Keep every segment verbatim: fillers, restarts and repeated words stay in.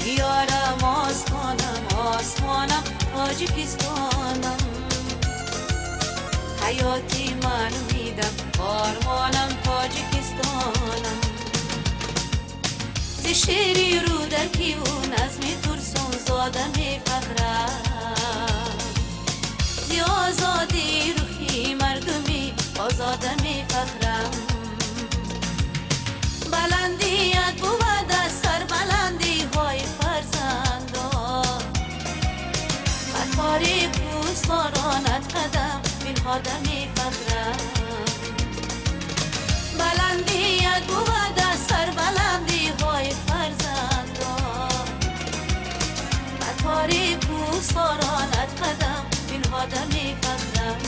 بیارم آستانم آسمانم تاجیکستانم، حیاتی من میدم آرمانم تاجیکستانم. ز شعری رودکی و نظمی ترسون زادم فخرم، زی آزادی روحی مردمی آزادم فخرم. بلندیت بود از سر بلندی های فرزندان، بر تاریک و سارانت قدم بنهادم فخرم. بلندیت بود از سر بلندی های فرزندان، بر تاریک و سارانت قدم بنهادم فخرم.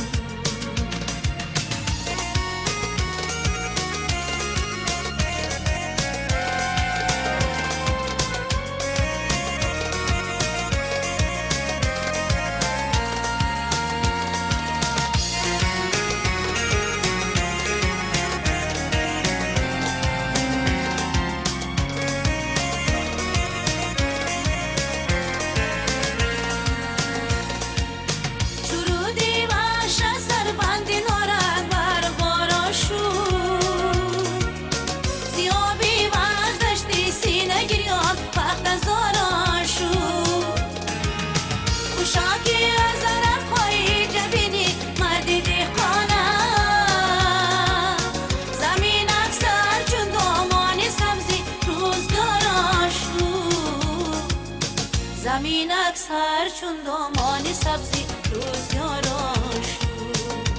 زمین اکثر چون دامان سبزی روزگاران شد.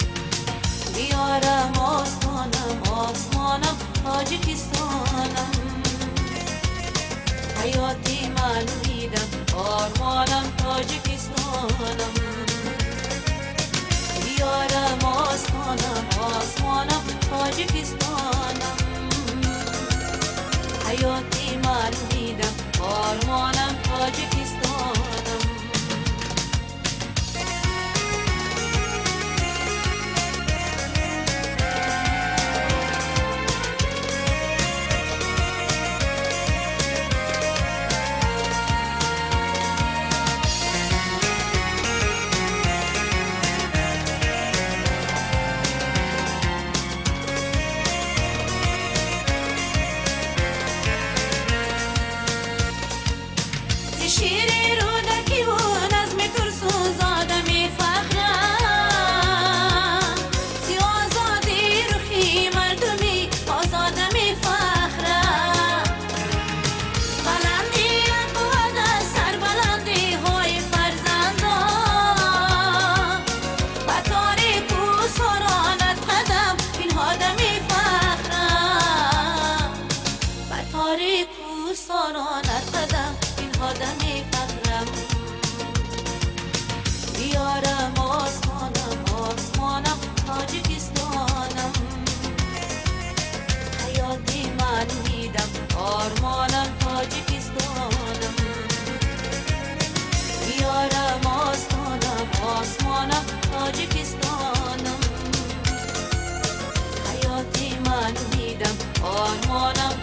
بیارم آستانم آسمانم تاجیکستانم، حیاتی من میدم آرمانم تاجیکستانم. بیارم آستانم آسمانم تاجیکستانم، حیاتی من میدم آرمانم تاجیکستانم. شیری رودکی و نظمی ترسون زادم فخرم، زی آزادی روحی مردمی آزادم فخرم. بلندیت بود از سر بلندی های فرزندان، بر تاریک و سارانت قدم بنهادم فخرم. بر تاریک و سارانت قدم آدم فخرم. بیارم آسمانم آسمانم تاجیکستانم، حیاتی من میدم آرمانم تاجیکستانم. بیارم آسمانم آسمانم تاجیکستانم، حیاتی من میدم آرمانم